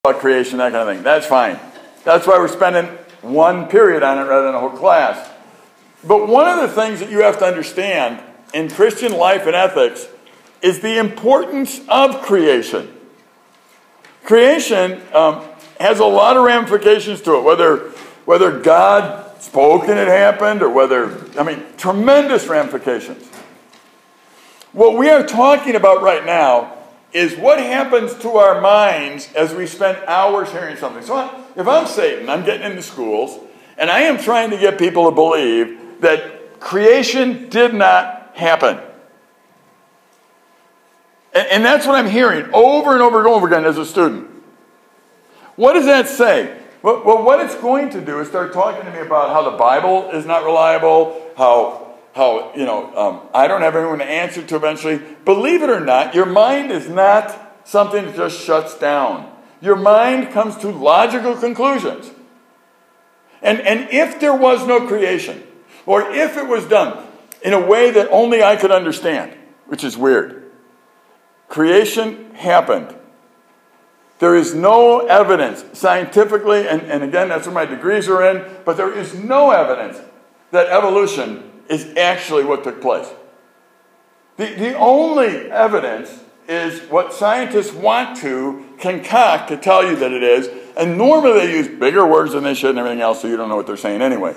about creation, that kind of thing. That's fine. That's why we're spending one period on it rather than a whole class. But one of the things that you have to understand in Christian life and ethics is the importance of creation. Creation has a lot of ramifications to it, whether God spoke and it happened, or tremendous ramifications. What we are talking about right now is what happens to our minds as we spend hours hearing something. So if I'm Satan, I'm getting into schools, and I am trying to get people to believe that creation did not happen. And that's what I'm hearing over and over and over again as a student. What does that say? Well, what it's going to do is start talking to me about how the Bible is not reliable, how I don't have anyone to answer to eventually. Believe it or not, your mind is not something that just shuts down. Your mind comes to logical conclusions. And if there was no creation, or if it was done in a way that only I could understand, which is weird, creation happened. There is no evidence scientifically, and again, that's what my degrees are in, but there is no evidence that evolution is actually what took place. The only evidence is what scientists want to concoct to tell you that it is, and normally they use bigger words than they should and everything else, so you don't know what they're saying anyway.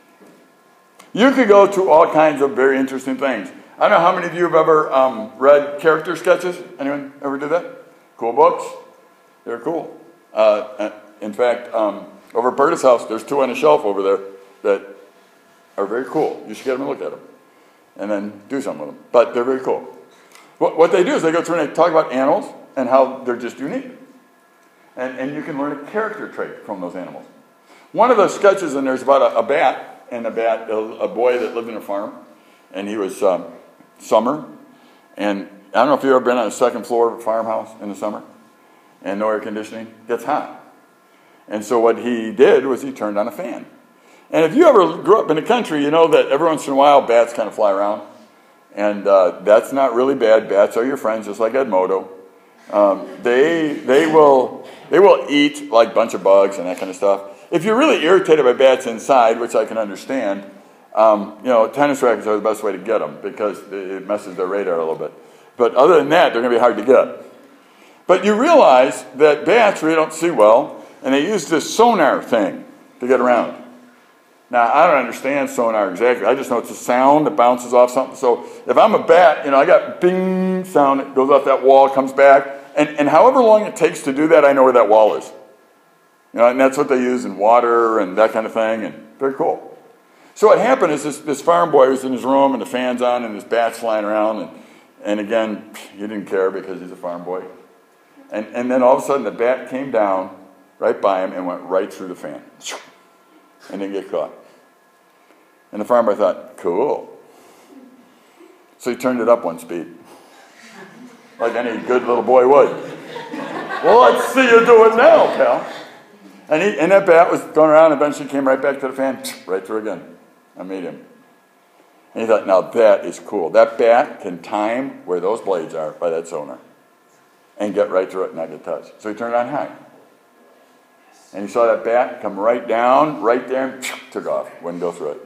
You could go to all kinds of very interesting things. I don't know how many of you have ever read character sketches. Anyone ever do that? Cool books. They're cool. In fact, over at Berta's house, there's 2 on a shelf over there that are very cool. You should get them and look at them. And then do something with them. But they're very cool. What they do is they go through and they talk about animals and how they're just unique. And you can learn a character trait from those animals. One of the sketches in there is about a bat, and a boy that lived in a farm. And he was summer. And I don't know if you've ever been on the second floor of a farmhouse in the summer. And no air conditioning. It gets hot. And so what he did was he turned on a fan. And if you ever grew up in the country, you know that every once in a while bats kind of fly around. And that's not really bad. Bats are your friends, just like Edmodo. They will eat like a bunch of bugs and that kind of stuff. If you're really irritated by bats inside, which I can understand, tennis rackets are the best way to get them because it messes their radar a little bit. But other than that, they're going to be hard to get. But you realize that bats really don't see well, and they use this sonar thing to get around. Now, I don't understand sonar exactly. I just know it's a sound that bounces off something. So if I'm a bat, I got bing sound that goes off that wall, comes back. And however long it takes to do that, I know where that wall is. And that's what they use in water and that kind of thing. And very cool. So what happened is this farm boy was in his room and the fan's on and his bat's flying around. And again, he didn't care because he's a farm boy. And then all of a sudden the bat came down right by him and went right through the fan. And didn't get caught. And the farmer thought, cool. So he turned it up 1 speed. Like any good little boy would. Well, let's see you do it now, pal. And that bat was going around and eventually came right back to the fan, right through again. I made him. And he thought, now that is cool. That bat can time where those blades are by that sonar. And get right through it and not get touched. So he turned it on high. And he saw that bat come right down, right there, and took off. Wouldn't go through it.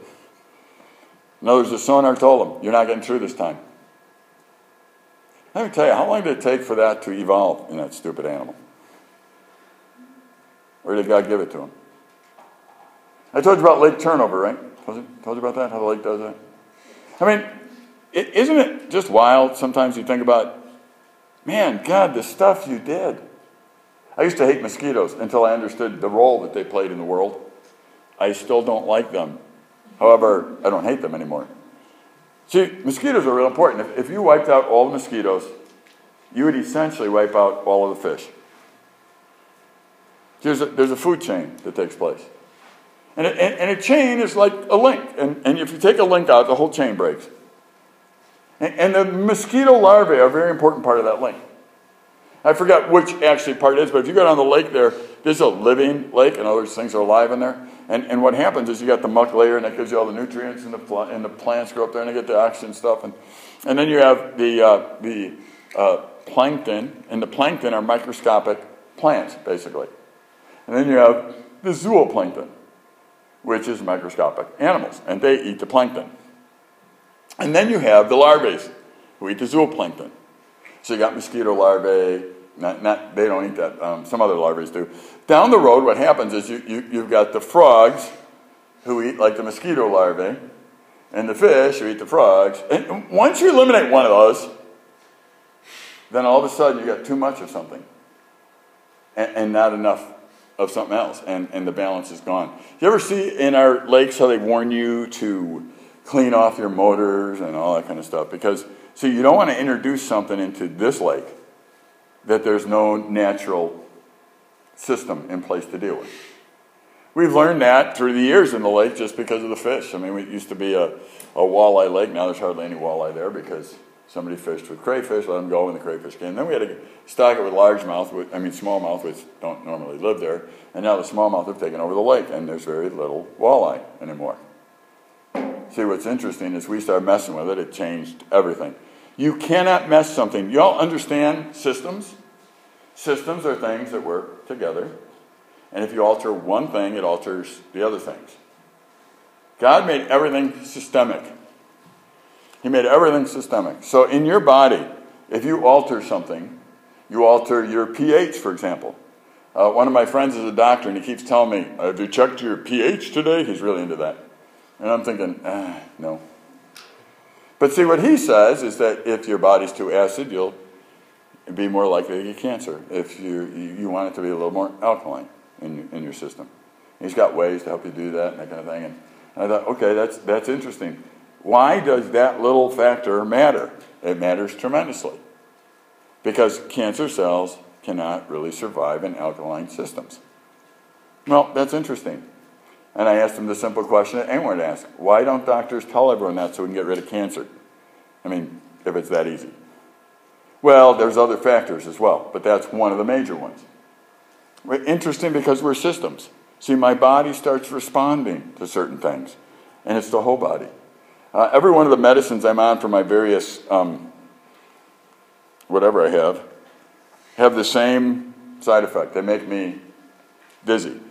In other words, the sonar told him, you're not getting through this time. Let me tell you, how long did it take for that to evolve in that stupid animal? Or did God give it to him? I told you about lake turnover, right? Told you about that, how the lake does that? I mean, isn't it just wild sometimes you think about, man, God, the stuff you did. I used to hate mosquitoes until I understood the role that they played in the world. I still don't like them. However, I don't hate them anymore. See, mosquitoes are real important. If you wiped out all the mosquitoes, you would essentially wipe out all of the fish. There's a food chain that takes place. And a chain is like a link. And if you take a link out, the whole chain breaks. And the mosquito larvae are a very important part of that link. I forgot which actually part it is, but if you go down the lake there's a living lake, and other things are alive in there. And what happens is you got the muck layer, and that gives you all the nutrients, and the plants grow up there, and they get the oxygen stuff. And then you have the plankton, and the plankton are microscopic plants, basically. And then you have the zooplankton, which is microscopic animals, and they eat the plankton. And then you have the larvae, who eat the zooplankton. So you got mosquito larvae. They don't eat that. Some other larvae do. Down the road, what happens is you've got the frogs, who eat like the mosquito larvae, and the fish who eat the frogs. And once you eliminate one of those, then all of a sudden you got too much of something and not enough of something else, and the balance is gone. You ever see in our lakes how they warn you to clean off your motors and all that kind of stuff? Because, see, you don't want to introduce something into this lake that there's no natural system in place to deal with. We've learned that through the years in the lake just because of the fish. I mean, it used to be a walleye lake. Now there's hardly any walleye there because somebody fished with crayfish, let them go, and the crayfish came. Then we had to stock it with smallmouth, which don't normally live there. And now the smallmouth have taken over the lake, and there's very little walleye anymore. See, what's interesting is we started messing with it. It changed everything. You cannot mess something. You all understand systems? Systems are things that work together. And if you alter one thing, it alters the other things. God made everything systemic. He made everything systemic. So in your body, if you alter something, you alter your pH, for example. One of my friends is a doctor, and he keeps telling me, have you checked your pH today? He's really into that. And I'm thinking, no. But see, what he says is that if your body's too acid, you'll be more likely to get cancer. If you want it to be a little more alkaline in your system. He's got ways to help you do that and that kind of thing. And I thought, okay, that's interesting. Why does that little factor matter? It matters tremendously. Because cancer cells cannot really survive in alkaline systems. Well, that's interesting. And I asked him the simple question that anyone would ask. Why don't doctors tell everyone that so we can get rid of cancer? I mean, if it's that easy. Well, there's other factors as well, but that's one of the major ones. Interesting because we're systems. See, my body starts responding to certain things, and it's the whole body. Every one of the medicines I'm on for my various, whatever I have the same side effect. They make me dizzy.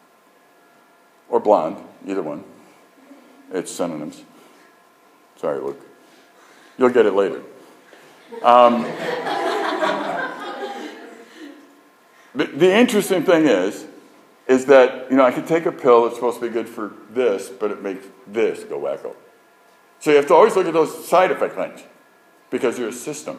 Or blonde, either one. It's synonyms. Sorry, Luke. You'll get it later. The interesting thing is that, I could take a pill that's supposed to be good for this, but it makes this go wacko. So you have to always look at those side effect things because you're a system.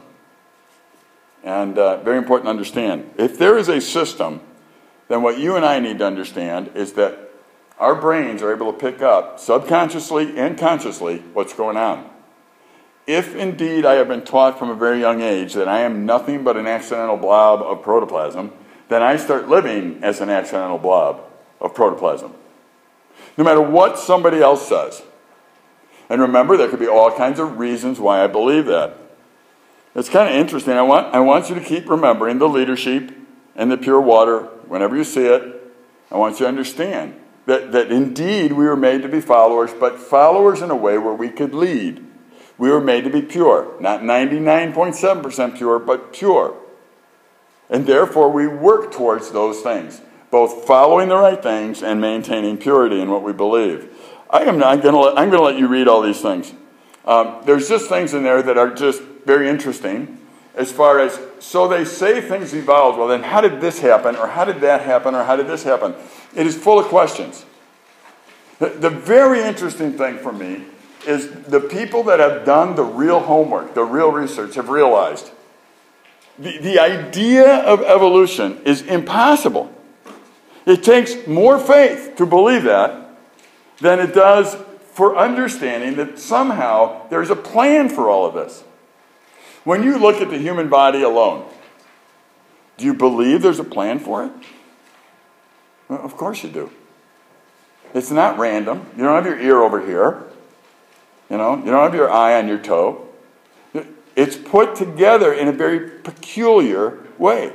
And very important to understand. If there is a system, then what you and I need to understand is that our brains are able to pick up subconsciously and consciously what's going on. If indeed I have been taught from a very young age that I am nothing but an accidental blob of protoplasm, then I start living as an accidental blob of protoplasm. No matter what somebody else says. And remember, there could be all kinds of reasons why I believe that. It's kind of interesting. I want you to keep remembering the leader sheep and the pure water whenever you see it. I want you to understand that indeed we were made to be followers, but followers in a way where we could lead. We were made to be pure. Not 99.7% pure, but pure. And therefore we work towards those things, both following the right things and maintaining purity in what we believe. I'm going to let you read all these things. There's just things in there that are just very interesting as far as, so they say things evolved. Well, then how did this happen, or how did that happen, or how did this happen? It is full of questions. The very interesting thing for me is the people that have done the real homework, the real research, have realized the idea of evolution is impossible. It takes more faith to believe that than it does for understanding that somehow there's a plan for all of this. When you look at the human body alone, do you believe there's a plan for it? Well, of course you do. It's not random. You don't have your ear over here. You don't have your eye on your toe. It's put together in a very peculiar way.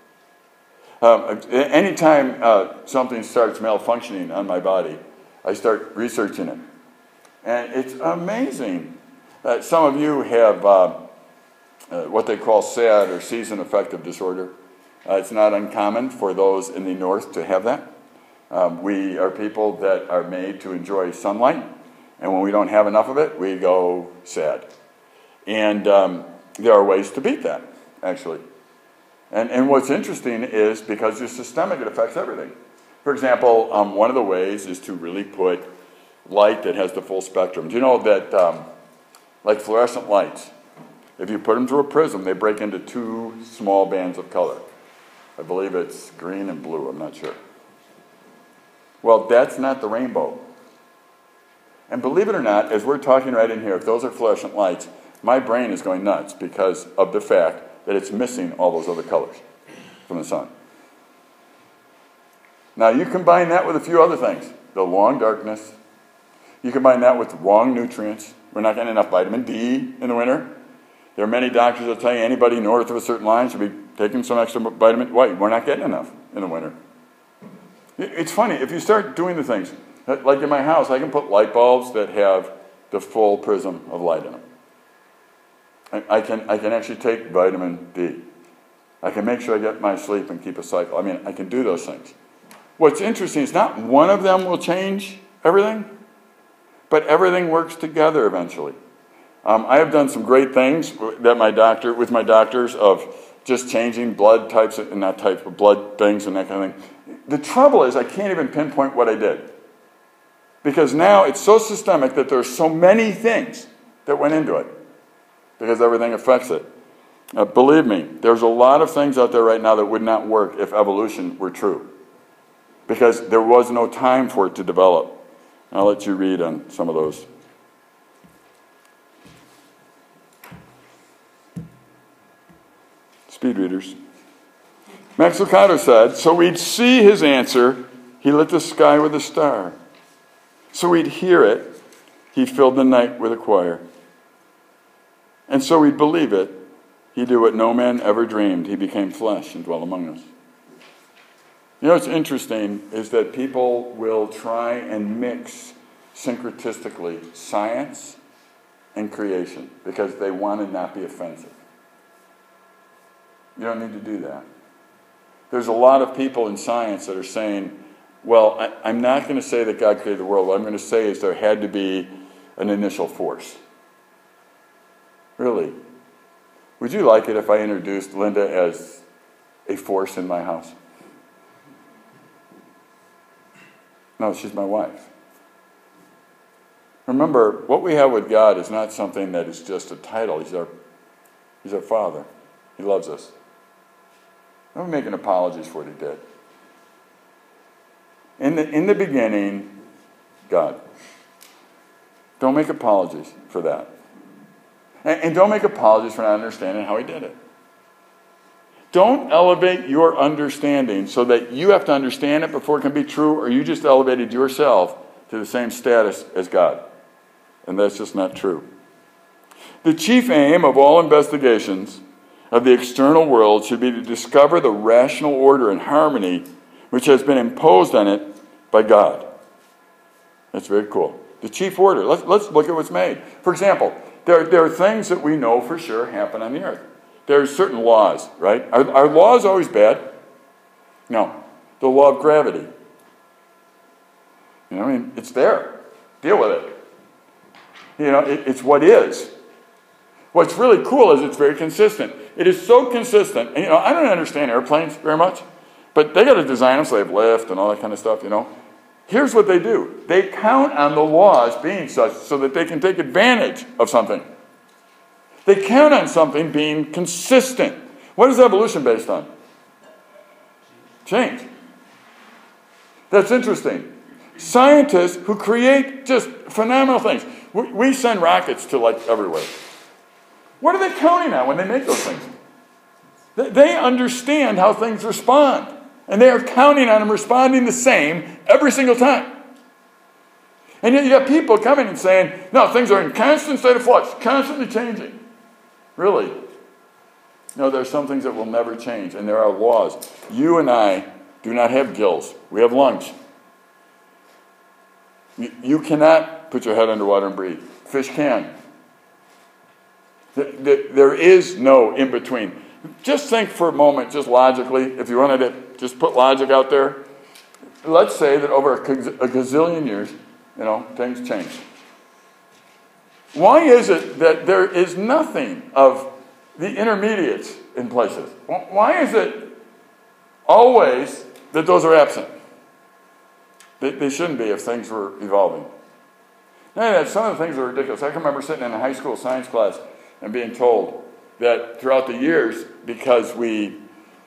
Anytime something starts malfunctioning on my body, I start researching it. And it's amazing. Some of you have what they call SAD, or season affective disorder. It's not uncommon for those in the north to have that. We are people that are made to enjoy sunlight, and when we don't have enough of it, we go sad. And there are ways to beat that, actually. And what's interesting is because you're systemic, it affects everything. For example, one of the ways is to really put light that has the full spectrum. Do you know that, like fluorescent lights, if you put them through a prism, they break into 2 small bands of color. I believe it's green and blue, I'm not sure. Well, that's not the rainbow. And believe it or not, as we're talking right in here, if those are fluorescent lights, my brain is going nuts because of the fact that it's missing all those other colors from the sun. Now, you combine that with a few other things. The long darkness. You combine that with wrong nutrients. We're not getting enough vitamin D in the winter. There are many doctors that tell you anybody north of a certain line should be taking some extra vitamin. Why? We're not getting enough in the winter. It's funny, if you start doing the things, like in my house, I can put light bulbs that have the full prism of light in them. I can actually take vitamin D. I can make sure I get my sleep and keep a cycle. I mean, I can do those things. What's interesting is not one of them will change everything, but everything works together eventually. I have done some great things that with my doctors of just changing blood types and not types, but blood things and that kind of thing. The trouble is I can't even pinpoint what I did. Because now it's so systemic that there's so many things that went into it. Because everything affects it. Believe me, there's a lot of things out there right now that would not work if evolution were true. Because there was no time for it to develop. I'll let you read on some of those. Speed readers. Max Lucado said, so we'd see his answer, he lit the sky with a star. So we'd hear it, he filled the night with a choir. And so we'd believe it, he did what no man ever dreamed, he became flesh and dwelt among us. You know what's interesting is that people will try and mix syncretistically science and creation because they want to not be offensive. You don't need to do that. There's a lot of people in science that are saying, well, I'm not going to say that God created the world. What I'm going to say is there had to be an initial force. Really? Would you like it if I introduced Linda as a force in my house? No, she's my wife. Remember, what we have with God is not something that is just a title. He's our Father. He loves us. I'm making apologies for what he did. In the beginning, God. Don't make apologies for that. And don't make apologies for not understanding how he did it. Don't elevate your understanding so that you have to understand it before it can be true, or you just elevated yourself to the same status as God. And that's just not true. The chief aim of all investigations of the external world should be to discover the rational order and harmony which has been imposed on it by God. That's very cool. The chief order. Let's look at what's made. For example, there are things that we know for sure happen on the earth. There are certain laws, right? Are laws always bad? No. The law of gravity. You know, I mean, it's there. Deal with it. You know, it's what is. What's really cool is it's very consistent. It is so consistent. And, you know, I don't understand airplanes very much, but they got to design them so they have lift and all that kind of stuff, you know. Here's what they do. They count on the laws being such so that they can take advantage of something. They count on something being consistent. What is evolution based on? Change. That's interesting. Scientists who create just phenomenal things. We send rockets to like everywhere. What are they counting on when they make those things? They understand how things respond. And they are counting on them responding the same every single time. And yet you got people coming and saying, no, things are in constant state of flux, constantly changing. Really? No, there are some things that will never change, and there are laws. You and I do not have gills. We have lungs. You cannot put your head underwater and breathe. Fish can. There is no in-between. Just think for a moment, just logically, if you wanted to just put logic out there. Let's say that over a gazillion years, things change. Why is it that there is nothing of the intermediates in places? Why is it always that those are absent? They shouldn't be if things were evolving. Now, some of the things are ridiculous. I can remember sitting in a high school science class and being told that throughout the years, because we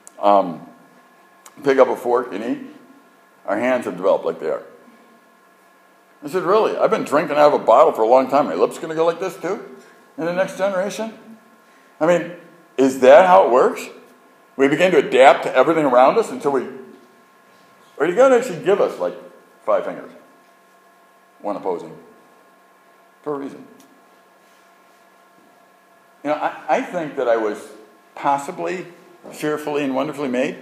pick up a fork and eat, our hands have developed like they are. I said, really? I've been drinking out of a bottle for a long time. My lips going to go like this too in the next generation? I mean, is that how it works? We begin to adapt to everything around us until we... Or you got to actually give us like 5 fingers. One opposing. For a reason. I think that I was possibly fearfully and wonderfully made.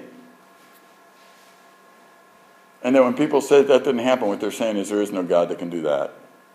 And then when people say that didn't happen, what they're saying is there is no God that can do that.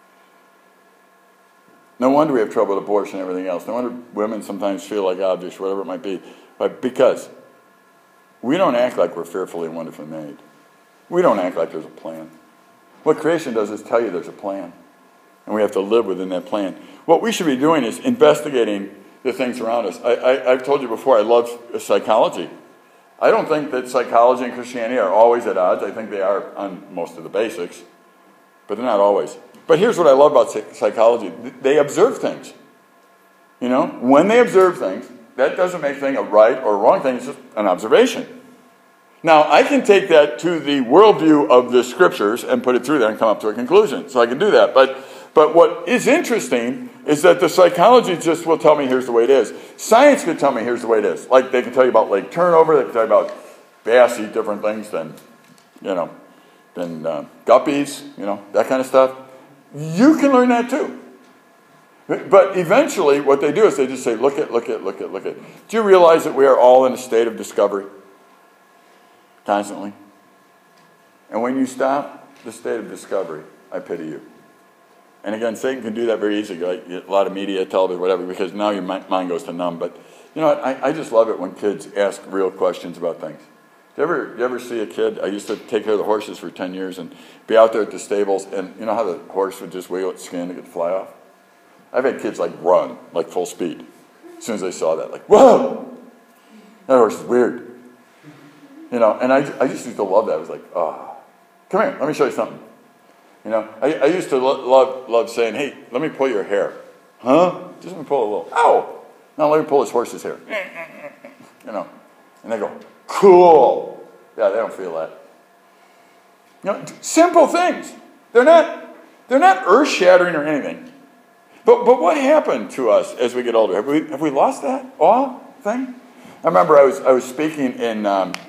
No wonder we have trouble with abortion and everything else. No wonder women sometimes feel like objects, whatever it might be. But because we don't act like we're fearfully and wonderfully made. We don't act like there's a plan. What creation does is tell you there's a plan. And we have to live within that plan. What we should be doing is investigating the things around us. I've told you before, I love psychology. I don't think that psychology and Christianity are always at odds. I think they are on most of the basics, but they're not always. But here's what I love about psychology. They observe things. When they observe things, that doesn't make things a right or a wrong thing. It's just an observation. Now, I can take that to the worldview of the scriptures and put it through there and come up to a conclusion. So I can do that. But what is interesting is that the psychology just will tell me here's the way it is. Science can tell me here's the way it is. Like they can tell you about lake turnover. They can tell you about bass eat different things than guppies, that kind of stuff. You can learn that too. But eventually what they do is they just say, look at. Do you realize that we are all in a state of discovery? Constantly. And when you stop the state of discovery, I pity you. And again, Satan can do that very easily, like a lot of media, television, whatever, because now your mind goes to numb. But you know what? I just love it when kids ask real questions about things. Do you ever see a kid? I used to take care of the horses for 10 years and be out there at the stables, and you know how the horse would just wiggle its skin to get the fly off? I've had kids run, full speed. As soon as they saw that, whoa! That horse is weird. And I just used to love that. I was like, oh, come here, let me show you something. I used to love saying, hey, let me pull your hair. Huh? Just let me pull a little. Ow! Now let me pull this horse's hair. And they go, cool. Yeah, they don't feel that. Simple things. They're not earth-shattering or anything. But what happened to us as we get older? Have we lost that awe thing? I remember I was speaking in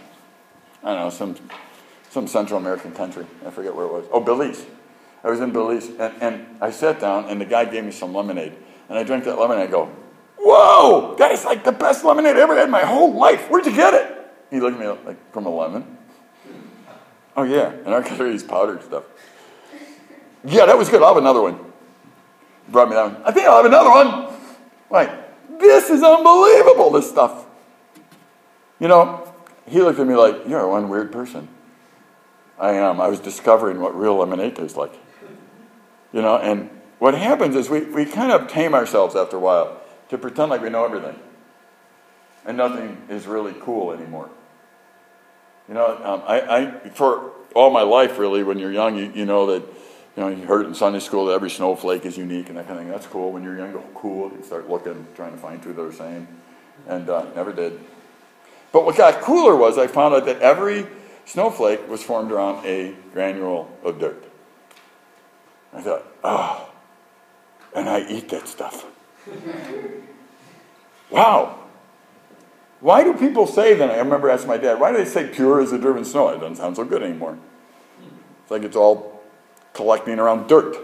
some Central American country. I forget where it was. Oh, Belize. I was in Belize, and I sat down, and the guy gave me some lemonade. And I drank that lemonade, and I go, whoa, that is the best lemonade I ever had in my whole life. Where'd you get it? He looked at me from a lemon. Oh, yeah, in our country, he's powdered stuff. Yeah, that was good. I'll have another one. He brought me that one. I think I'll have another one. This is unbelievable, this stuff. He looked at me like, you're one weird person. I am. I was discovering what real lemonade tastes like. And what happens is we kind of tame ourselves after a while to pretend like we know everything. And nothing is really cool anymore. I for all my life, really, when you're young, you know that, you heard it in Sunday school that every snowflake is unique and that kind of thing. That's cool. When you're young, you go, cool. You start looking, trying to find what they're saying. And never did. But what got cooler was I found out that every snowflake was formed around a granule of dirt. I thought, oh, and I eat that stuff. Wow. Why do people say that? I remember asking my dad, why do they say pure as the driven snow? It doesn't sound so good anymore. It's like it's all collecting around dirt.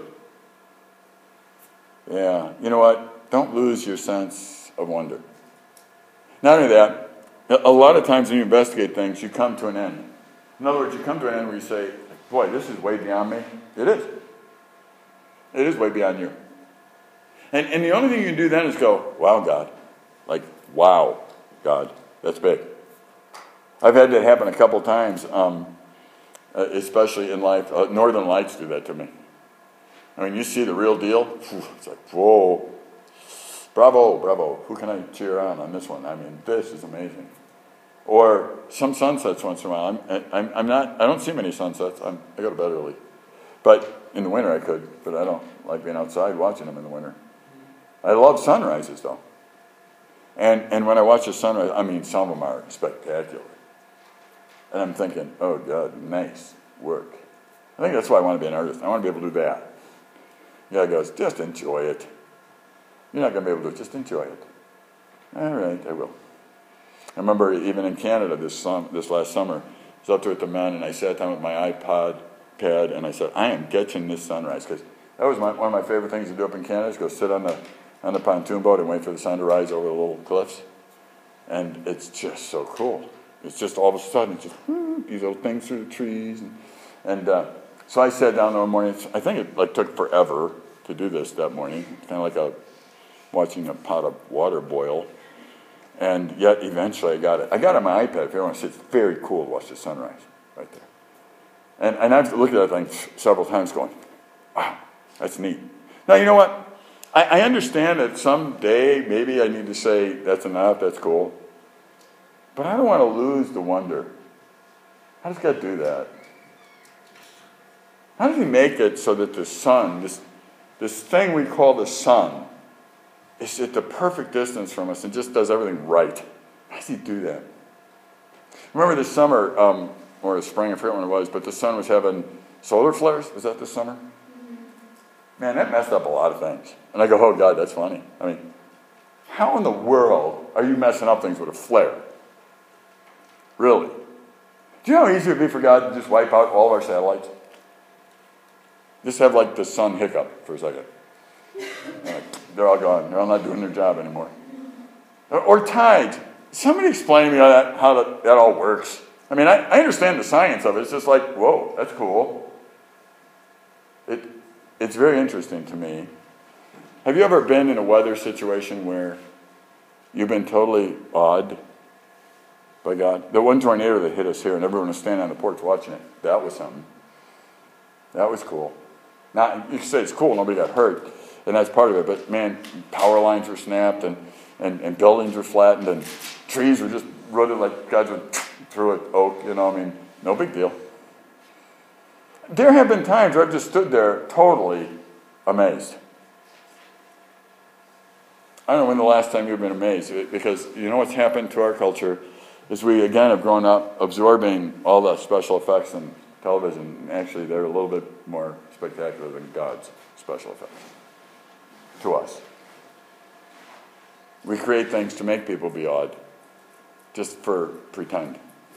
Yeah, you know what? Don't lose your sense of wonder. Not only that, a lot of times when you investigate things, you come to an end. In other words, you come to an end where you say, boy, this is way beyond me. It is. It is way beyond you. And the only thing you can do then is go, wow, God. Wow, God. That's big. I've had that happen a couple times, especially in life. Northern Lights do that to me. I mean, you see the real deal, it's like, whoa, bravo, bravo. Who can I cheer on this one? I mean, this is amazing. Or some sunsets once in a while. I don't see many sunsets. I go to bed early. But in the winter I could, but I don't like being outside watching them in the winter. I love sunrises though. And when I watch a sunrise, I mean, some of them are spectacular. And I'm thinking, oh God, nice work. I think that's why I want to be an artist. I want to be able to do that. The guy goes, just enjoy it. You're not going to be able to do it, just enjoy it. All right, I will. I remember even in Canada this last summer, I was up there at the Men, and I sat down with my iPad, and I said, I am catching this sunrise, because that was one of my favorite things to do up in Canada, is go sit on the pontoon boat and wait for the sun to rise over the little cliffs. And it's just so cool. It's just all of a sudden, it's just these little things through the trees. And so I sat down one morning. I think it took forever to do this that morning. Kind of like watching a pot of water boil. And yet eventually I got it. I got it on my iPad. If you want to see, it's very cool to watch the sunrise right there. And I've looked at that thing several times going, wow, that's neat. Now, you know what? I understand that someday maybe I need to say, that's enough, that's cool. But I don't want to lose the wonder. How does God do that? How does he make it so that the sun, this thing we call the sun, is at the perfect distance from us and just does everything right? How does he do that? Remember this summer, or the spring, I forget when it was, but the sun was having solar flares. Was that this summer? Man, that messed up a lot of things. And I go, oh God, that's funny. I mean, how in the world are you messing up things with a flare? Really? Do you know how easy it would be for God to just wipe out all of our satellites? Just have like the sun hiccup for a second. They're all gone. They're all not doing their job anymore. Or tides. Somebody explain to me how that all works. I mean, I understand the science of it. It's just like, whoa, that's cool. It's very interesting to me. Have you ever been in a weather situation where you've been totally awed by God? The one tornado that hit us here, and everyone was standing on the porch watching it. That was something. That was cool. Now, you can say it's cool, nobody got hurt, and that's part of it, but man, power lines were snapped, and buildings were flattened, and trees were just rooted like God went through an oak, I mean, no big deal. There have been times where I've just stood there totally amazed. I don't know when the last time you've been amazed, because you know what's happened to our culture is we, again, have grown up absorbing all the special effects in television. Actually, they're a little bit more spectacular than God's special effects to us. We create things to make people be awed, just for pretend.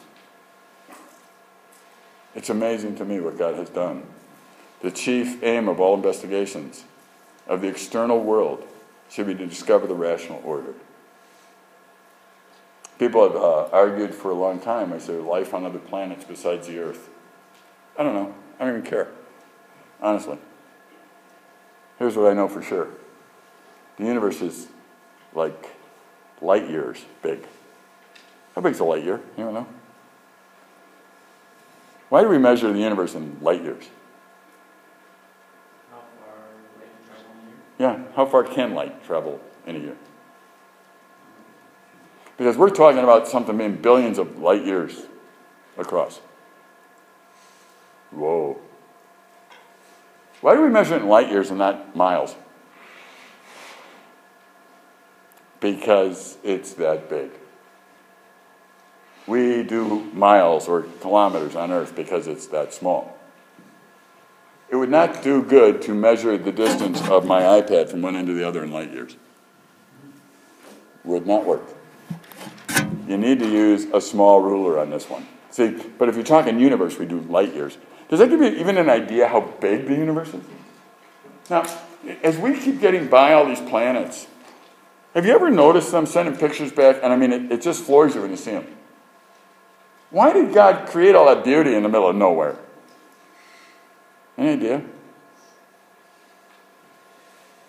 It's amazing to me what God has done. The chief aim of all investigations of the external world should be to discover the rational order. People have argued for a long time, is there life on other planets besides the Earth? I don't know. I don't even care. Honestly. Here's what I know for sure. The universe is like light years big. How big is a light year? Anyone know? Why do we measure the universe in light years? How far light can travel in a year? Yeah, how far can light travel in a year? Because we're talking about something being billions of light years across. Whoa. Why do we measure it in light years and not miles? Because it's that big. We do miles or kilometers on Earth because it's that small. It would not do good to measure the distance of my iPad from one end to the other in light years. Would not work. You need to use a small ruler on this one. See, but if you're talking universe, we do light years. Does that give you even an idea how big the universe is? Now, as we keep getting by all these planets, have you ever noticed them sending pictures back? And I mean, it just floors you when you see them. Why did God create all that beauty in the middle of nowhere? Any idea?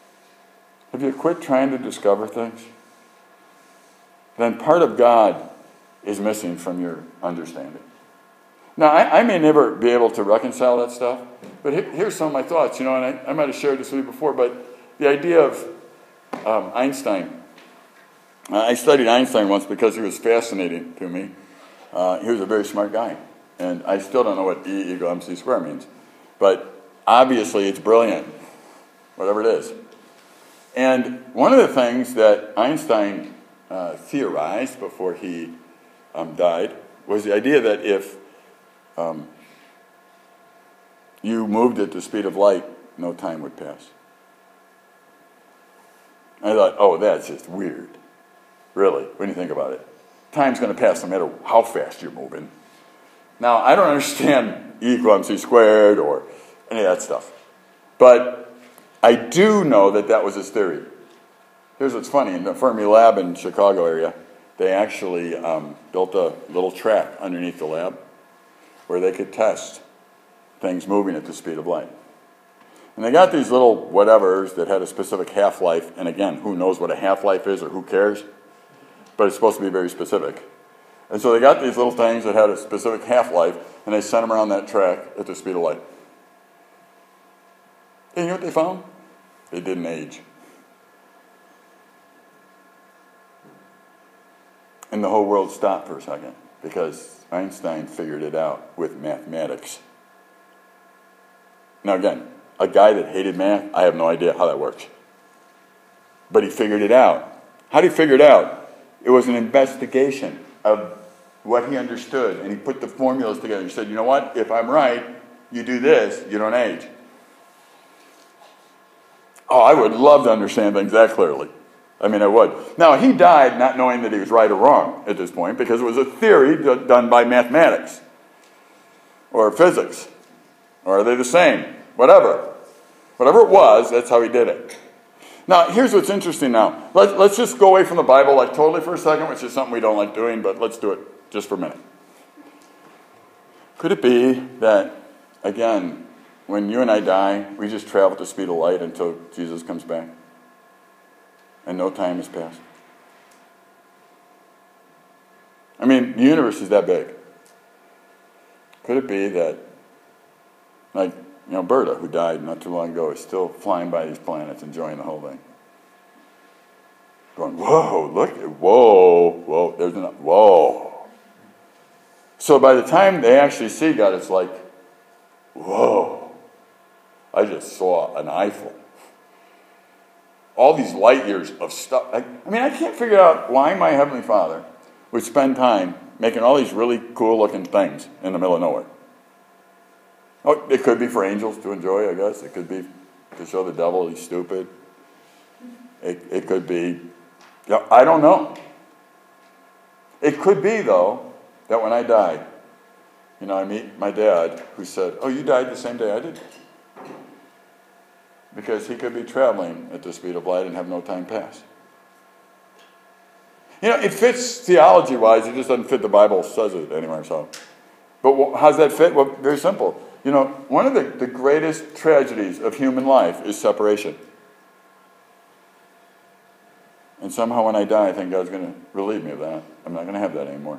Have you quit trying to discover things? Then part of God is missing from your understanding. Now, I may never be able to reconcile that stuff, but here's some of my thoughts, and I might have shared this with you before, but the idea of Einstein. I studied Einstein once because he was fascinating to me. He was a very smart guy, and I still don't know what E equal MC squared means, but obviously it's brilliant, whatever it is. And one of the things that Einstein theorized before he died was the idea that if you moved at the speed of light, no time would pass. I thought, oh, that's just weird. Really, when you think about it. Time's going to pass no matter how fast you're moving. Now, I don't understand E equal MC squared or any of that stuff. But I do know that that was his theory. Here's what's funny. In the Fermi Lab in Chicago area, they actually built a little track underneath the lab where they could test things moving at the speed of light. And they got these little whatevers that had a specific half-life. And again, who knows what a half-life is or who cares? But it's supposed to be very specific. And so they got these little things that had a specific half-life, and they sent them around that track at the speed of light. And you know what they found? They didn't age. And the whole world stopped for a second because Einstein figured it out with mathematics. Now again, a guy that hated math, I have no idea how that works. But he figured it out. How did he figure it out? It was an investigation of what he understood, and he put the formulas together. He said, you know what? If I'm right, you do this, you don't age. Oh, I would love to understand things that clearly. I mean, I would. Now, he died not knowing that he was right or wrong at this point because it was a theory done by mathematics or physics. Or are they the same? Whatever. Whatever it was, that's how he did it. Now, here's what's interesting now. Let's just go away from the Bible like totally for a second, which is something we don't like doing, but let's do it just for a minute. Could it be that, again, when you and I die, we just travel at the speed of light until Jesus comes back? And no time has passed? I mean, the universe is that big. Could it be that, like, Berta, who died not too long ago, is still flying by these planets, enjoying the whole thing? Going, whoa, look, whoa, there's enough, whoa. So by the time they actually see God, it's like, whoa, I just saw an Eiffel. All these light years of stuff. I can't figure out why my Heavenly Father would spend time making all these really cool-looking things in the middle of nowhere. Oh, it could be for angels to enjoy, I guess. It could be to show the devil he's stupid. It could be, I don't know. It could be, though, that when I died, I meet my dad who said, oh, you died the same day I did. Because he could be traveling at the speed of light and have no time pass. It fits theology-wise. It just doesn't fit the Bible says it anywhere. So, but how does that fit? Well, very simple. One of the greatest tragedies of human life is separation. And somehow when I die, I think God's going to relieve me of that. I'm not going to have that anymore.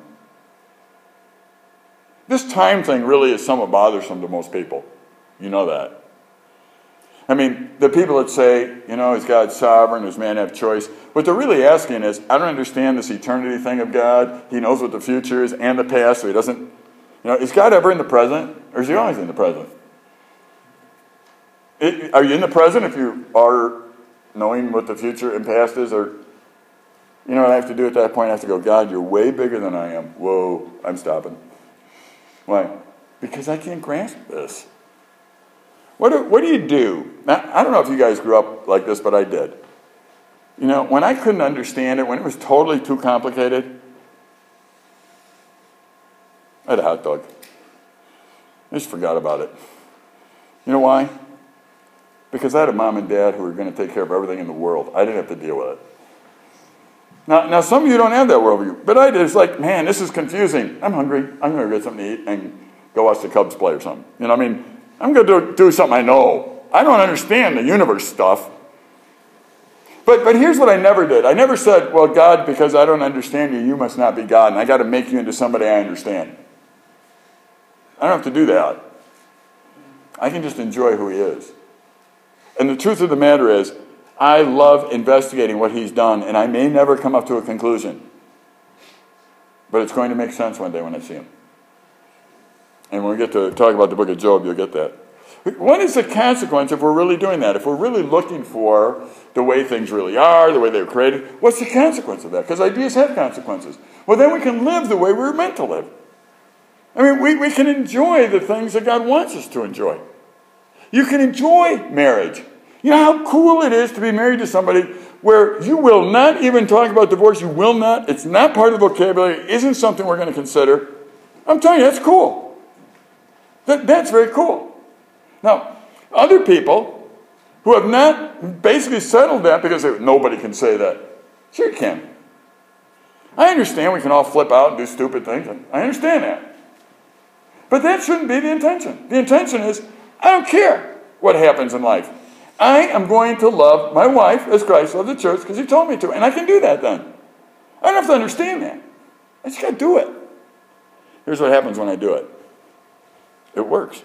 This time thing really is somewhat bothersome to most people. You know that. The people that say, is God sovereign, does man have choice? What they're really asking is, I don't understand this eternity thing of God. He knows what the future is and the past, so he doesn't, is God ever in the present, or is he always in the present? Are you in the present if you are knowing what the future and past is? Or, what I have to do at that point? I have to go, God, you're way bigger than I am. Whoa, I'm stopping. Why? Because I can't grasp this. What do you do? Now, I don't know if you guys grew up like this, but I did. When I couldn't understand it, when it was totally too complicated, I had a hot dog. I just forgot about it. You know why? Because I had a mom and dad who were going to take care of everything in the world. I didn't have to deal with it. Now some of you don't have that worldview, but I did. It's like, man, this is confusing. I'm hungry. I'm going to get something to eat and go watch the Cubs play or something. I'm going to do something I know. I don't understand the universe stuff. But here's what I never did. I never said, well, God, because I don't understand you, you must not be God, and I got to make you into somebody I understand. I don't have to do that. I can just enjoy who he is. And the truth of the matter is, I love investigating what he's done, and I may never come up to a conclusion. But it's going to make sense one day when I see him. And when we get to talk about the book of Job, you'll get that. What is the consequence if we're really doing that? If we're really looking for the way things really are, the way they were created, what's the consequence of that? Because ideas have consequences. Well, then we can live the way we were meant to live. I mean, we can enjoy the things that God wants us to enjoy. You can enjoy marriage. You know how cool it is to be married to somebody where you will not even talk about divorce. You will not. It's not part of the vocabulary. It isn't something we're going to consider. I'm telling you, that's cool. That's very cool. Now, other people who have not basically settled that because nobody can say that. Sure you can. I understand we can all flip out and do stupid things. I understand that. But that shouldn't be the intention. The intention is, I don't care what happens in life. I am going to love my wife as Christ loved the church because he told me to. And I can do that then. I don't have to understand that. I just got to do it. Here's what happens when I do it. It works.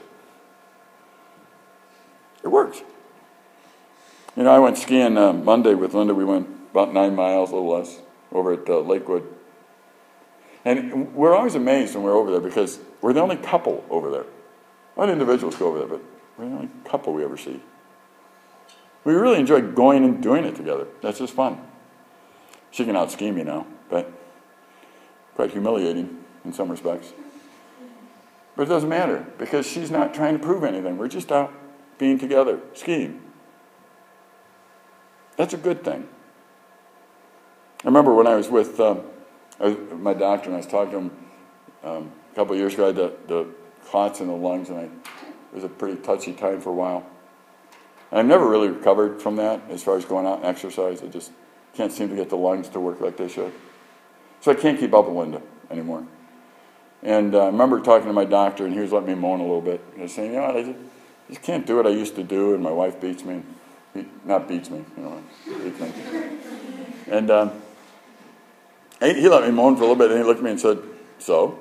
It works. You know, I went skiing Monday with Linda. We went about 9 miles, a little less, over at Lakewood. And we're always amazed when we're over there because we're the only couple over there. A lot of individuals go over there, but we're the only couple we ever see. We really enjoy going and doing it together. That's just fun. She can out-ski me now, but quite humiliating in some respects. But it doesn't matter because she's not trying to prove anything. We're just out being together, skiing. That's a good thing. I remember when I was with my doctor and I was talking to him a couple of years ago. I had the clots in the lungs and it was a pretty touchy time for a while. And I've never really recovered from that as far as going out and exercise. I just can't seem to get the lungs to work like they should. So I can't keep up with Linda anymore. And I remember talking to my doctor, and he was letting me moan a little bit. He was saying, you know what, I just can't do what I used to do, and my wife beats me. Not beats me, you know, beats me. And he let me moan for a little bit, and he looked at me and said, so?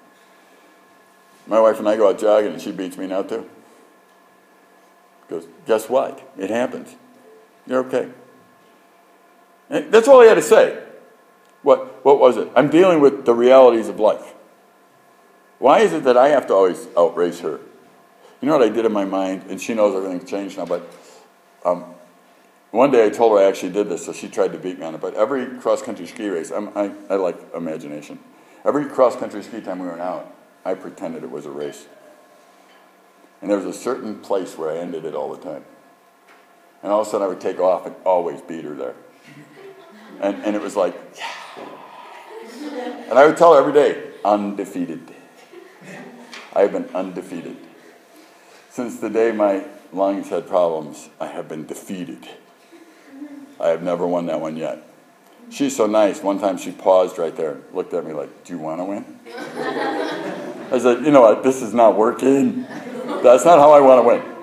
My wife and I go out jogging, and she beats me now too. He goes, guess what? It happens. You're okay. And that's all he had to say. What was it? I'm dealing with the realities of life. Why is it that I have to always outrace her? You know what I did in my mind? And she knows everything's changed now, but one day I told her I actually did this, so she tried to beat me on it. But every cross-country ski race, I like imagination. Every cross-country ski time we went out, I pretended it was a race. And there was a certain place where I ended it all the time. And all of a sudden I would take off and always beat her there. And it was like, yeah. And I would tell her every day, undefeated. I have been undefeated. Since the day my lungs had problems, I have been defeated. I have never won that one yet. She's so nice. One time she paused right there and looked at me like, do you want to win? I said, you know what, this is not working. That's not how I want to win.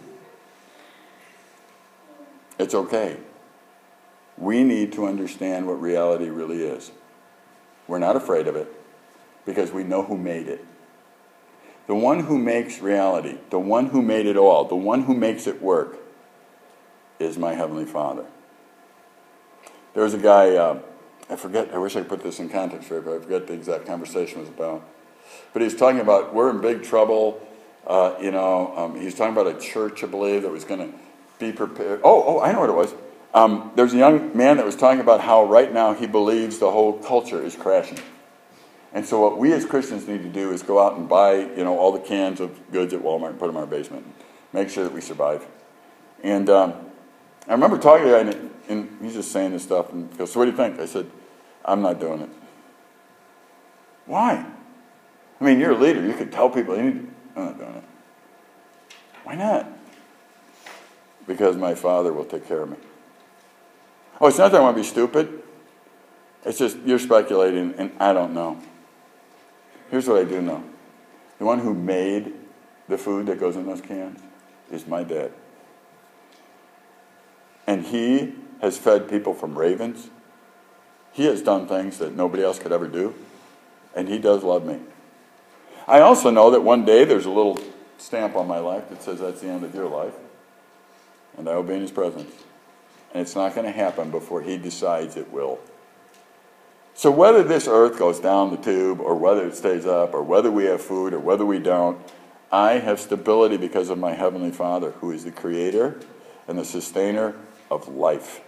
It's okay. We need to understand what reality really is. We're not afraid of it because we know who made it. The one who makes reality, the one who made it all, the one who makes it work is my Heavenly Father. There was a guy, I wish I could put this in context for you, but I forget the exact conversation was about. But he was talking about, we're in big trouble. He was talking about a church, I believe, that was going to be prepared. I know what it was. There's a young man that was talking about how right now he believes the whole culture is crashing. And so what we as Christians need to do is go out and buy, all the cans of goods at Walmart and put them in our basement and make sure that we survive. And I remember talking to the guy, and he's just saying this stuff, and he goes, so what do you think? I said, I'm not doing it. Why? I mean, you're a leader. You could tell people, I'm not doing it. Why not? Because my Father will take care of me. Oh, it's not that I want to be stupid. It's just you're speculating, and I don't know. Here's what I do know. The one who made the food that goes in those cans is my dad. And he has fed people from ravens. He has done things that nobody else could ever do. And he does love me. I also know that one day there's a little stamp on my life that says that's the end of your life. And I will be in his presence. And it's not going to happen before he decides it will. So whether this earth goes down the tube, or whether it stays up, or whether we have food, or whether we don't, I have stability because of my Heavenly Father, who is the creator and the sustainer of life.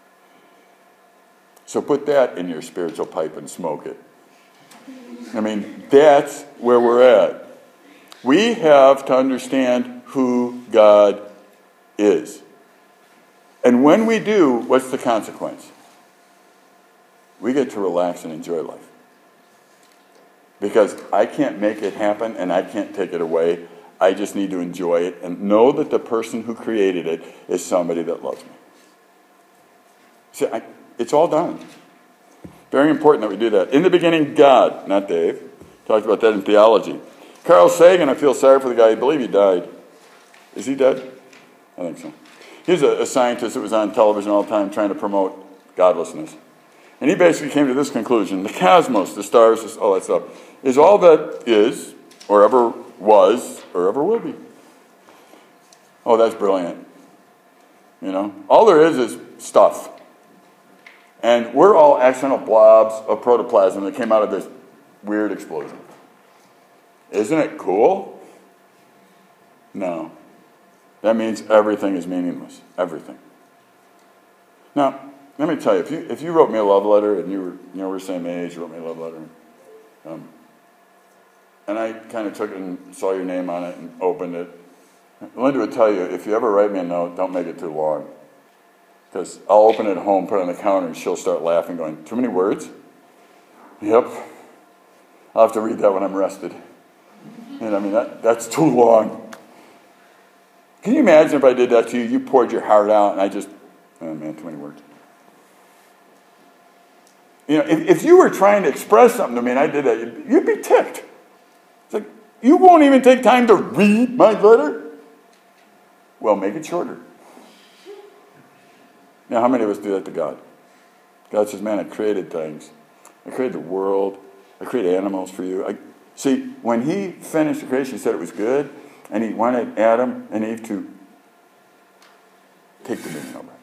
So put that in your spiritual pipe and smoke it. I mean, that's where we're at. We have to understand who God is. And when we do, what's the consequence? We get to relax and enjoy life. Because I can't make it happen and I can't take it away. I just need to enjoy it and know that the person who created it is somebody that loves me. See, it's all done. Very important that we do that. In the beginning, God, not Dave. Talked about that in theology. Carl Sagan, I feel sorry for the guy. I believe he died. Is he dead? I think so. He's a scientist that was on television all the time trying to promote godlessness. And he basically came to this conclusion. The cosmos, the stars, all that stuff, is all that is, or ever was, or ever will be. Oh, that's brilliant. You know? All there is stuff. And we're all accidental blobs of protoplasm that came out of this weird explosion. Isn't it cool? No. That means everything is meaningless. Everything. Now, let me tell you, if you wrote me a love letter and we're the same age, you wrote me a love letter, and I kind of took it and saw your name on it and opened it, Linda would tell you, if you ever write me a note, don't make it too long. Because I'll open it at home, put it on the counter, and she'll start laughing, going, too many words? Yep. I'll have to read that when I'm rested. And I mean, that's too long. Can you imagine if I did that to you? You poured your heart out, and I just, oh man, too many words. You know, if you were trying to express something to me and I did that, you'd be ticked. It's like, you won't even take time to read my letter? Well, make it shorter. Now, how many of us do that to God? God says, man, I created things. I created the world. I created animals for you. See, when he finished the creation, he said it was good, and he wanted Adam and Eve to take dominion over it.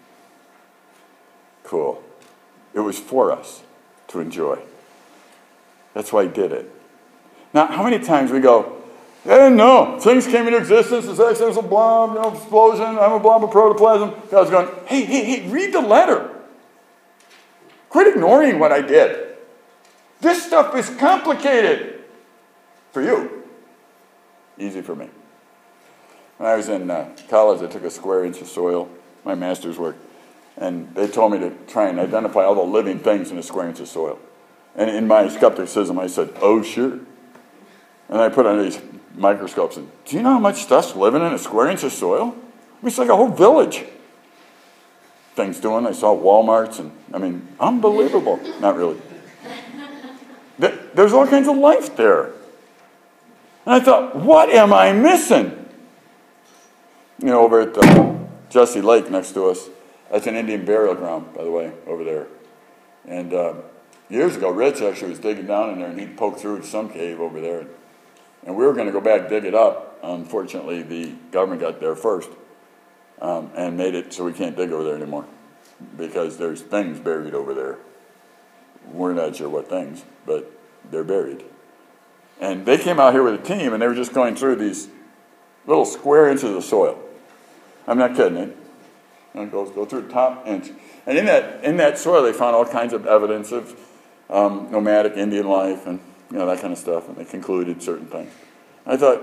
Cool. It was for us to enjoy. That's why he did it. Now, how many times we go, no, things came into existence, this accidental blob, explosion, I'm a blob of protoplasm. God's going, hey, read the letter. Quit ignoring what I did. This stuff is complicated for you. Easy for me. When I was in college, I took a square inch of soil, my master's work, and they told me to try and identify all the living things in a square inch of soil. And in my skepticism, I said, oh, sure. And I put on these microscopes and, do you know how much stuff's living in a square inch of soil? It's like a whole village. Things doing. I saw Walmarts and, I mean, unbelievable. Not really. There's all kinds of life there. And I thought, what am I missing? Over at Jesse Lake next to us, that's an Indian burial ground, by the way, over there. And years ago, Rich actually was digging down in there, and he'd poke through some cave over there. And we were going to go back dig it up. Unfortunately, the government got there first and made it so we can't dig over there anymore because there's things buried over there. We're not sure what things, but they're buried. And they came out here with a team, and they were just going through these little square inches of soil. I'm not kidding you. And go through the top inch. And in that soil, they found all kinds of evidence of nomadic Indian life and that kind of stuff, and they concluded certain things. I thought,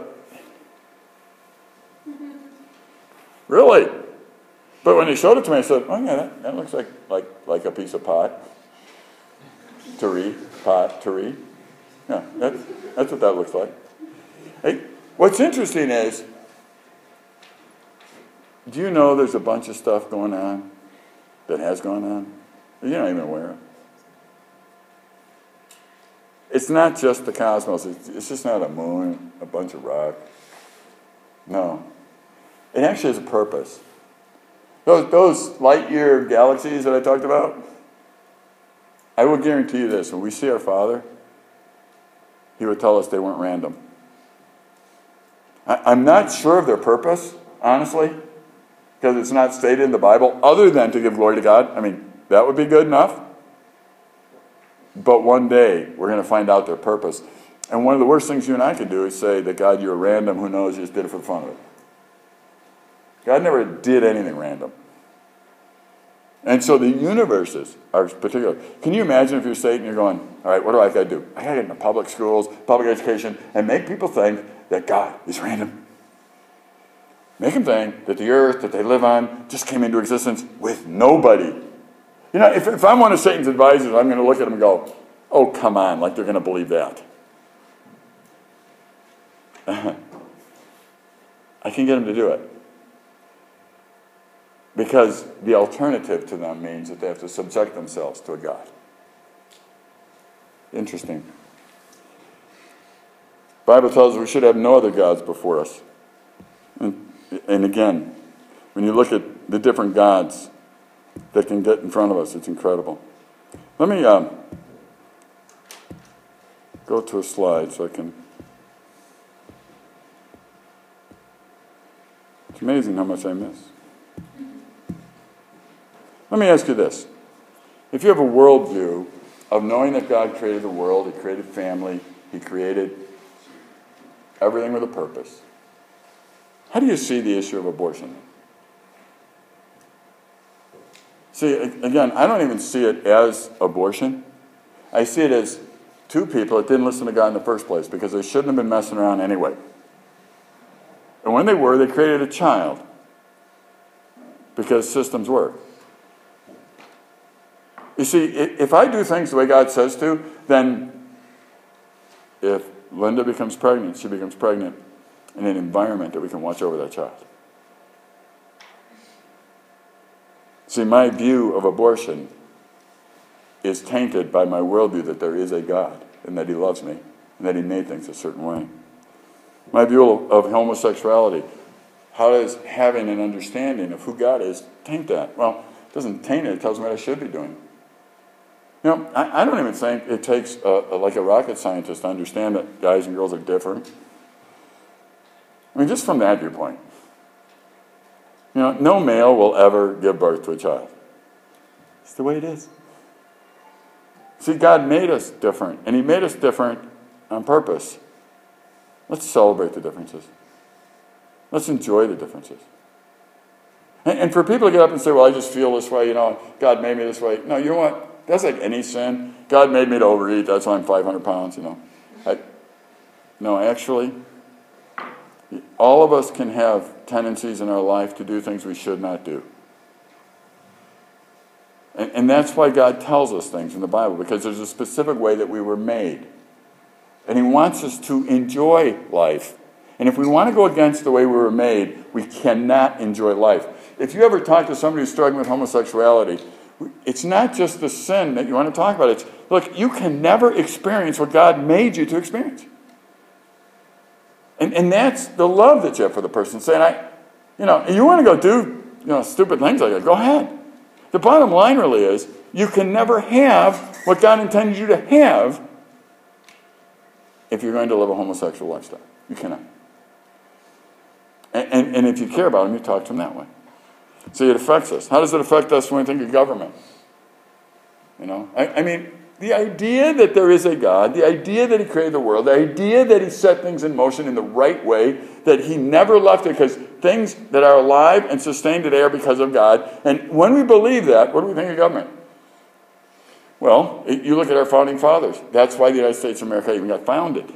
really? But when they showed it to me, I said, oh yeah, that looks like a piece of pot. Turi. Yeah, that's what that looks like. Hey, what's interesting is, do you know there's a bunch of stuff going on that has gone on that you're not even aware of? It's not just the cosmos. It's just not a moon, a bunch of rock. No. It actually has a purpose. Those light-year galaxies that I talked about, I will guarantee you this. When we see our Father, He would tell us they weren't random. I'm not sure of their purpose, honestly, because it's not stated in the Bible, other than to give glory to God. I mean, that would be good enough. But one day, we're going to find out their purpose. And one of the worst things you and I could do is say that, God, you're random, who knows, you just did it for the fun of it. God never did anything random. And so the universes are particular. Can you imagine if you're Satan, you're going, all right, what do I got to do? I got to get into public schools, public education, and make people think that God is random. Make them think that the earth that they live on just came into existence with nobody. You know, if I'm one of Satan's advisors, I'm going to look at them and go, oh, come on, like they're going to believe that. I can get them to do it. Because the alternative to them means that they have to subject themselves to a God. Interesting. The Bible tells us we should have no other gods before us. And again, when you look at the different gods that can get in front of us, it's incredible. Let me go to a slide so I can... It's amazing how much I miss. Let me ask you this. If you have a worldview of knowing that God created the world, He created family, He created everything with a purpose, how do you see the issue of abortion? See, again, I don't even see it as abortion. I see it as two people that didn't listen to God in the first place because they shouldn't have been messing around anyway. And when they were, they created a child because systems work. You see, if I do things the way God says to, then if Linda becomes pregnant, she becomes pregnant in an environment that we can watch over that child. See, my view of abortion is tainted by my worldview that there is a God and that He loves me and that He made things a certain way. My view of homosexuality, how does having an understanding of who God is taint that? Well, it doesn't taint it. It tells me what I should be doing. You know, I don't even think it takes like a rocket scientist to understand that guys and girls are different. I mean, just from that viewpoint. You know, no male will ever give birth to a child. It's the way it is. See, God made us different, and He made us different on purpose. Let's celebrate the differences. Let's enjoy the differences. And for people to get up and say, well, I just feel this way, you know, God made me this way. No, you know what? That's like any sin. God made me to overeat. That's why I'm 500 pounds, you know. No, actually, all of us can have tendencies in our life to do things we should not do. And that's why God tells us things in the Bible, because there's a specific way that we were made. And He wants us to enjoy life. And if we want to go against the way we were made, we cannot enjoy life. If you ever talk to somebody who's struggling with homosexuality, it's not just the sin that you want to talk about. It's, look, you can never experience what God made you to experience. And that's the love that you have for the person. Saying, you want to go do, stupid things like that, go ahead. The bottom line really is, you can never have what God intended you to have if you're going to live a homosexual lifestyle. You cannot. And if you care about Him, you talk to Him that way. See, it affects us. How does it affect us when we think of government? You know, I mean, the idea that there is a God, the idea that He created the world, the idea that He set things in motion in the right way, that He never left it, because things that are alive and sustained today are because of God. And when we believe that, what do we think of government? Well, you look at our founding fathers. That's why the United States of America even got founded.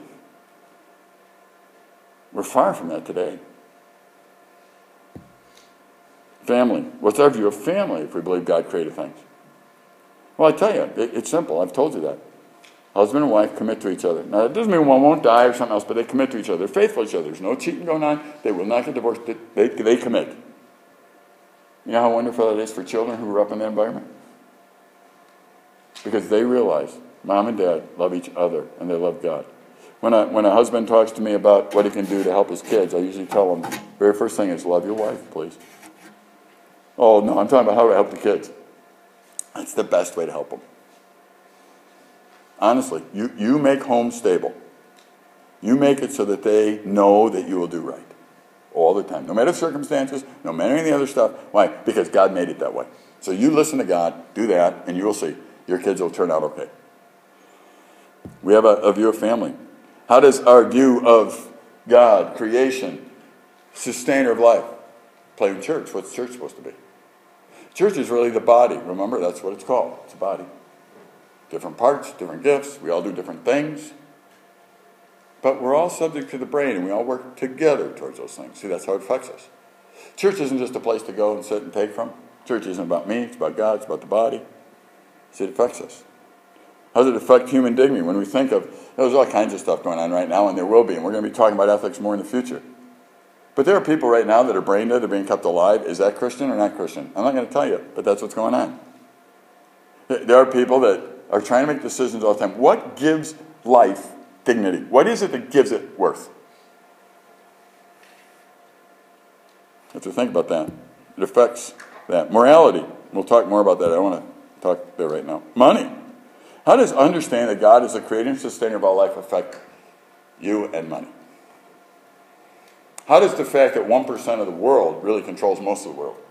We're far from that today. Family. What's our view of family if we believe God created things? Well, I tell you, it's simple. I've told you that. Husband and wife commit to each other. Now, that doesn't mean one won't die or something else, but they commit to each other. They're faithful to each other. There's no cheating going on. They will not get divorced. They commit. You know how wonderful it is for children who grew up in that environment? Because they realize mom and dad love each other and they love God. When a husband talks to me about what he can do to help his kids, I usually tell him, very first thing is, love your wife, please. Oh, no, I'm talking about how to help the kids. That's the best way to help them. Honestly, you make home stable. You make it so that they know that you will do right all the time. No matter the circumstances, no matter any other stuff. Why? Because God made it that way. So you listen to God, do that, and you will see. Your kids will turn out okay. We have a view of family. How does our view of God, creation, sustainer of life, play in church? What's church supposed to be? Church is really the body. Remember, that's what it's called. It's a body. Different parts, different gifts. We all do different things. But we're all subject to the brain, and we all work together towards those things. See, that's how it affects us. Church isn't just a place to go and sit and take from. Church isn't about me. It's about God. It's about the body. See, it affects us. How does it affect human dignity? When we think of, there's all kinds of stuff going on right now, and there will be, and we're going to be talking about ethics more in the future. But there are people right now that are brain dead, they're being kept alive. Is that Christian or not Christian? I'm not going to tell you, but that's what's going on. There are people that are trying to make decisions all the time. What gives life dignity? What is it that gives it worth? You have to think about that. It affects that. Morality. We'll talk more about that. I don't want to talk there right now. Money. How does understanding that God is the creator and sustainer of all life affect you and money? How does the fact that 1% of the world really controls most of the world?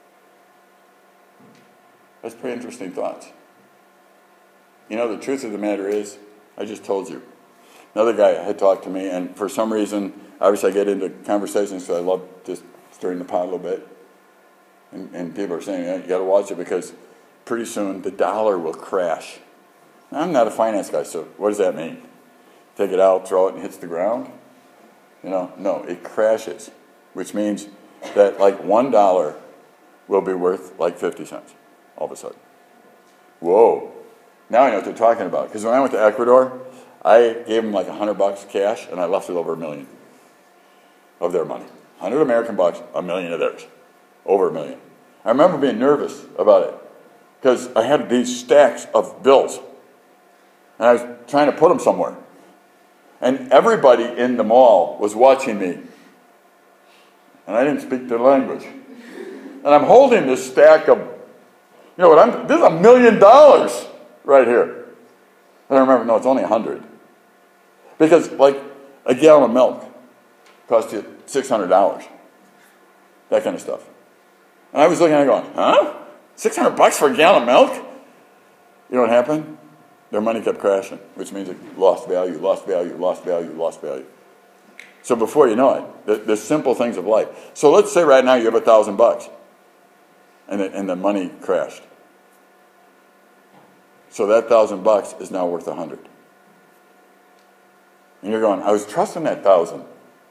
That's pretty interesting thoughts. You know, the truth of the matter is, I just told you. Another guy had talked to me, and for some reason, obviously I get into conversations, so I love just stirring the pot a little bit. And people are saying, you got to watch it because pretty soon the dollar will crash. Now, I'm not a finance guy, so what does that mean? Take it out, throw it, and it hits the ground? You know, no, it crashes, which means that like $1 will be worth like 50 cents all of a sudden. Whoa. Now I know what they're talking about. Because when I went to Ecuador, I gave them like $100 cash, and I left with over $1 million of their money. 100 American bucks, $1 million of theirs. Over $1 million. I remember being nervous about it because I had these stacks of bills, and I was trying to put them somewhere. And everybody in the mall was watching me. And I didn't speak their language. And I'm holding this stack of, you know what, this is $1 million right here. And I remember, no, it's only 100. Because, like, a gallon of milk cost you $600. That kind of stuff. And I was looking at it going, huh? $600 for a gallon of milk? You know what happened? Their money kept crashing, which means it lost value, lost value, lost value, lost value. So before you know it, the simple things of life. So let's say right now you have $1,000 and the money crashed. So that $1,000 is now worth 100. And you're going, I was trusting that 1,000.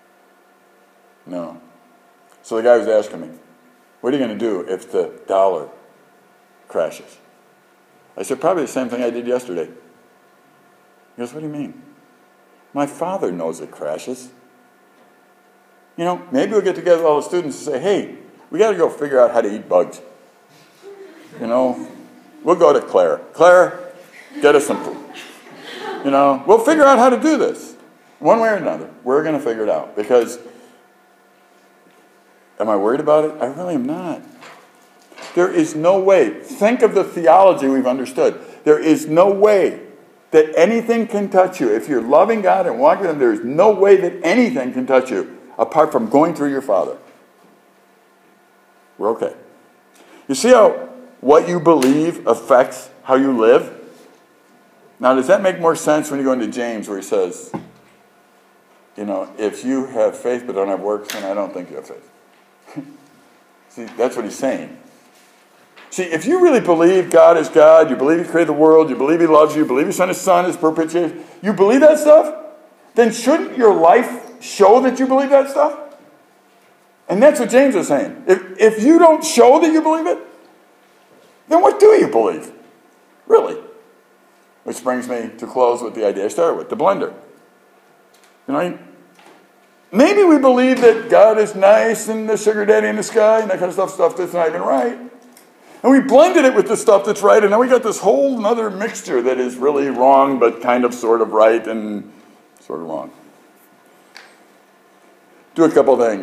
No. So the guy was asking me, what are you going to do if the dollar crashes? I said, probably the same thing I did yesterday. He goes, what do you mean? My father knows it crashes. You know, maybe we'll get together with all the students and say, hey, we got to go figure out how to eat bugs. You know, we'll go to Claire. Claire, get us some food. You know, we'll figure out how to do this. One way or another, we're going to figure it out. Because, am I worried about it? I really am not. There is no way. Think of the theology we've understood. There is no way that anything can touch you. If you're loving God and walking with Him, there is no way that anything can touch you apart from going through your Father. We're okay. You see how what you believe affects how you live? Now, does that make more sense when you go into James where he says, you know, if you have faith but don't have works, then I don't think you have faith. See, that's what he's saying. See, if you really believe God is God, you believe He created the world, you believe He loves you, you believe He sent His Son as propitiation, you believe that stuff, then shouldn't your life show that you believe that stuff? And that's what James is saying. If you don't show that you believe it, then what do you believe? Really? Which brings me to close with the idea I started with, the blender. You know, maybe we believe that God is nice and the sugar daddy in the sky and that kind of stuff that's not even right. And we blended it with the stuff that's right, and now we got this whole other mixture that is really wrong, but kind of sort of right and sort of wrong. Do a couple things.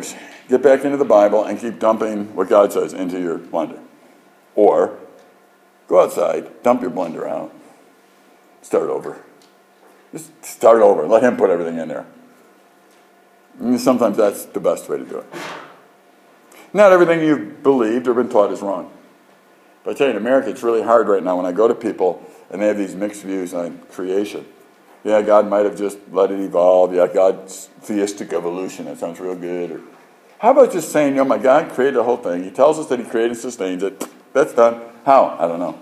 get back into the Bible and keep dumping what God says into your blender. Or go outside, dump your blender out, start over. Just start over. Let him put everything in there. And sometimes that's the best way to do it. Not everything you've believed or been taught is wrong. But I tell you, in America, it's really hard right now when I go to people and they have these mixed views on creation. Yeah, God might have just let it evolve. Yeah, God's theistic evolution. That sounds real good. Or how about just saying, my God created the whole thing. He tells us that he created and sustains it. That's done. How? I don't know.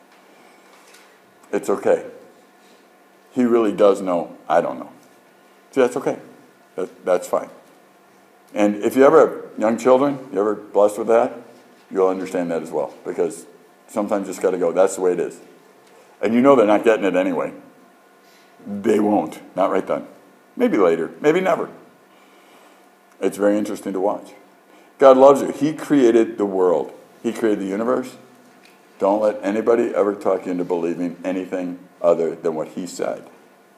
It's okay. He really does know. I don't know. See, that's okay. That's fine. And if you ever have young children, you ever blessed with that, you'll understand that as well. Because sometimes you just got to go, that's the way it is. And you know they're not getting it anyway. They won't. Not right then. Maybe later. Maybe never. It's very interesting to watch. God loves you. He created the world. He created the universe. Don't let anybody ever talk you into believing anything other than what he said.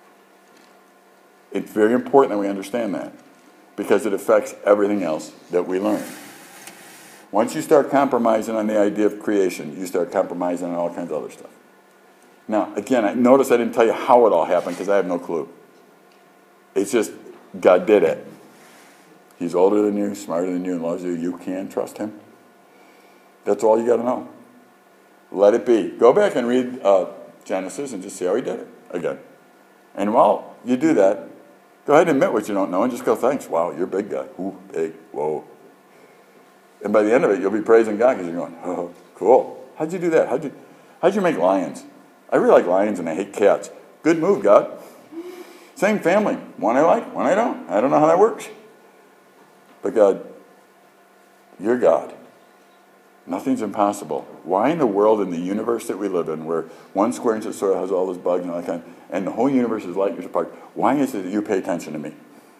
It's very important that we understand that because it affects everything else that we learn. Once you start compromising on the idea of creation, you start compromising on all kinds of other stuff. Now, again, notice I didn't tell you how it all happened because I have no clue. It's just God did it. He's older than you, smarter than you, and loves you. You can trust him. That's all you got to know. Let it be. Go back and read Genesis and just see how he did it again. And while you do that, go ahead and admit what you don't know and just go, thanks. Wow, you're a big guy. Ooh, big. Whoa. And by the end of it, you'll be praising God because you're going, oh, cool. How'd you do that? How'd you make lions? I really like lions and I hate cats. Good move, God. Same family. One I like, one I don't. I don't know how that works. But God, you're God. Nothing's impossible. Why in the world, in the universe that we live in, where one square inch of soil has all those bugs and all that kind, and the whole universe is light years apart, why is it that you pay attention to me?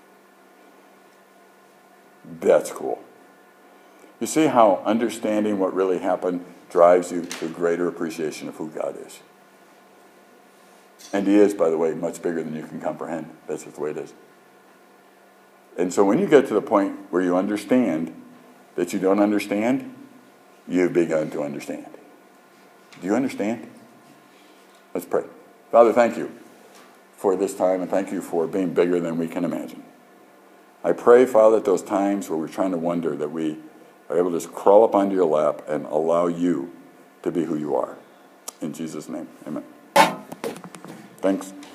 That's cool. You see how understanding what really happened drives you to a greater appreciation of who God is. And he is, by the way, much bigger than you can comprehend. That's just the way it is. And so when you get to the point where you understand that you don't understand, you've begun to understand. Do you understand? Let's pray. Father, thank you for this time, and thank you for being bigger than we can imagine. I pray, Father, that those times where we're trying to wonder, that we are able to just crawl up onto your lap and allow you to be who you are. In Jesus' name, amen. Thanks.